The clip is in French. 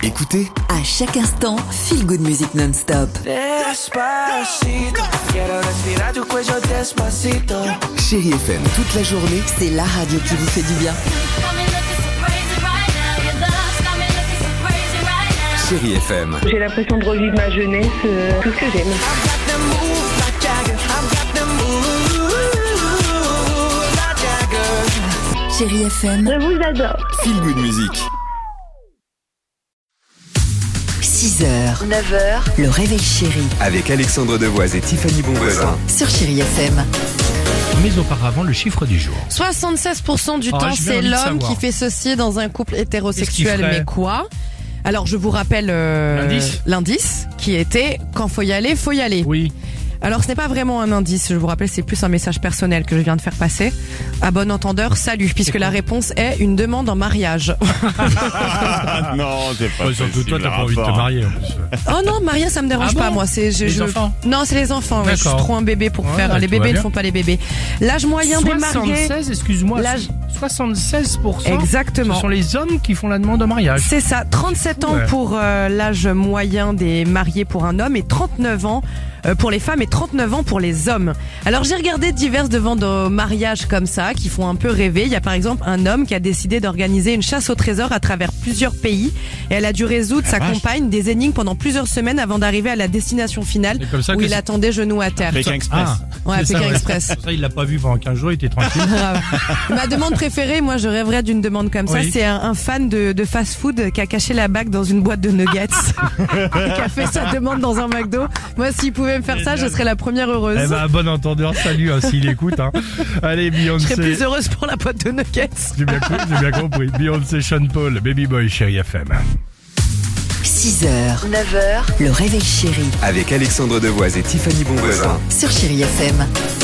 Écoutez, À chaque instant, feel good music non-stop. Despacito, quiero respirar tu cuello despacito. Chérie FM toute la journée. C'est la radio qui vous fait du bien. Chérie FM. J'ai l'impression de revivre ma jeunesse, tout ce que j'aime. Got them moves like Jagger. I've got them moves like Jagger. Chérie FM, Je vous adore. Feel Good Music. 6h, 9h, le réveil chéri Avec Alexandre Devoise et Tiffany Bonvoisin. sur Chérie FM. Mais auparavant, le chiffre du jour. 76% du temps, j'ai bien c'est envie de l'homme savoir. qui fait ceci dans un couple hétérosexuel. Qu'est-ce qu'il ferait Mais quoi? Alors, je vous rappelle l'indice qui était quand faut y aller, faut y aller. Oui. Alors, ce n'est pas vraiment un indice, je vous rappelle, c'est plus un message personnel que je viens de faire passer. À bon entendeur, salut, puisque la réponse est une demande en mariage. Non, c'est pas Surtout toi, t'as pas envie de te rapport. marier en plus. Oh non, mariage, ça me dérange Ah pas, bon moi. C'est Les enfants? Non, c'est les enfants. Ouais, je suis D'accord. trop un bébé pour Ouais, faire. bah, Les tout bébés va ne bien. font pas les bébés. L'âge moyen des mariés. 76, excuse-moi. L'âge- 76%. Exactement. Ce sont les hommes qui font la demande en mariage. C'est ça, 37 ans Ouais. pour l'âge moyen des mariés pour un homme et 39 ans pour les femmes et 39 ans pour les hommes. Alors j'ai regardé diverses demandes au mariage comme ça qui font un peu rêver. Il y a par exemple un homme qui a décidé d'organiser une chasse au trésor à travers plusieurs pays et elle a dû résoudre sa compagne des énigmes pendant plusieurs semaines avant d'arriver à la destination finale C'est comme ça où que il c'est- attendait genoux à terre. Pékin Express. Ouais, c'est Pékin ça, Express. Ça, il l'a pas vu pendant 15 jours, il était tranquille. Ma demande préférée, moi je rêverais d'une demande comme ça, Oui. c'est un fan de fast-food qui a caché la bague dans une boîte de nuggets et qui a fait sa demande dans un McDo. Moi s'il pouvait me faire ça, je serais la première heureuse. Eh ben, à bon entendeur, salut, hein, s'il écoute, hein. Allez, Je serais Beyoncé. plus heureuse pour la boîte de nuggets. J'ai bien compris. Beyoncé, Sean Paul, Baby Boy, Chérie FM. 6h, 9h, le réveil chéri Avec Alexandre Devoise et Tiffany Bonvoisin. sur Chérie FM.